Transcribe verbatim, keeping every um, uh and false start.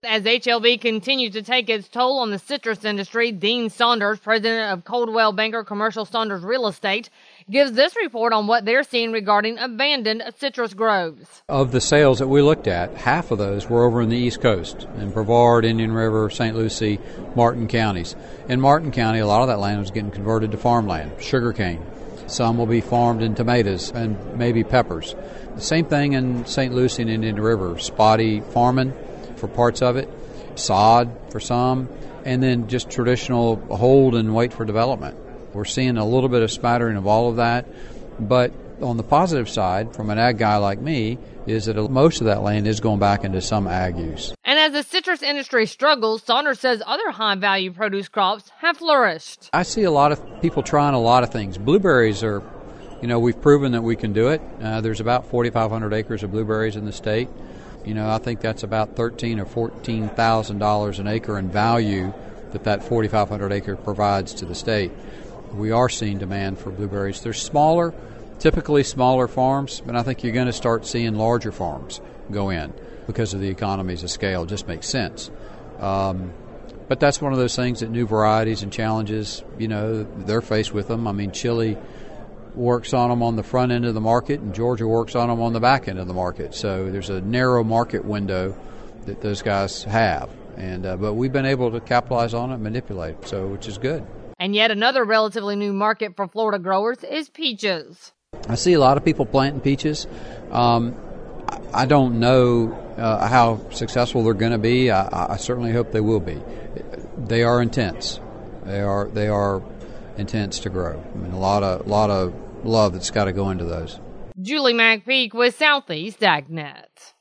As H L B continues to take its toll on the citrus industry, Dean Saunders, president of Coldwell Banker Commercial Saunders Real Estate, gives this report on what they're seeing regarding abandoned citrus groves. Of the sales that we looked at, half of those were over in the East Coast, in Brevard, Indian River, Saint Lucie, Martin counties. In Martin County, a lot of that land was getting converted to farmland, sugarcane. Some will be farmed in tomatoes and maybe peppers. The same thing in Saint Lucie and Indian River, spotty farming for parts of it, sod for some, and then just traditional hold and wait for development. We're seeing a little bit of smattering of all of that, but on the positive side, from an ag guy like me, is that most of that land is going back into some ag use. And as the citrus industry struggles, Saunders says other high-value produce crops have flourished. I see a lot of people trying a lot of things. Blueberries are, you know, we've proven that we can do it. Uh, there's about forty-five hundred acres of blueberries in the state. You know, I think that's about thirteen or fourteen thousand dollars an acre in value that that forty-five hundred acre provides to the state. We are seeing demand for blueberries. They're smaller, typically smaller farms, but I think you're going to start seeing larger farms go in because of the economies of scale. It just makes sense. Um, but that's one of those things that new varieties and challenges, you know, they're faced with them. I mean, Chile works on them on the front end of the market, and Georgia works on them on the back end of the market. So there's a narrow market window that those guys have, and uh, but we've been able to capitalize on it and manipulate it, so which is good. And yet another relatively new market for Florida growers is peaches. I see a lot of people planting peaches. Um, I don't know uh, how successful they're going to be. I, I certainly hope they will be. They are intense. They are they are intense to grow. I mean, a lot of lot of love that's got to go into those. Julie McPeak with Southeast AgNet.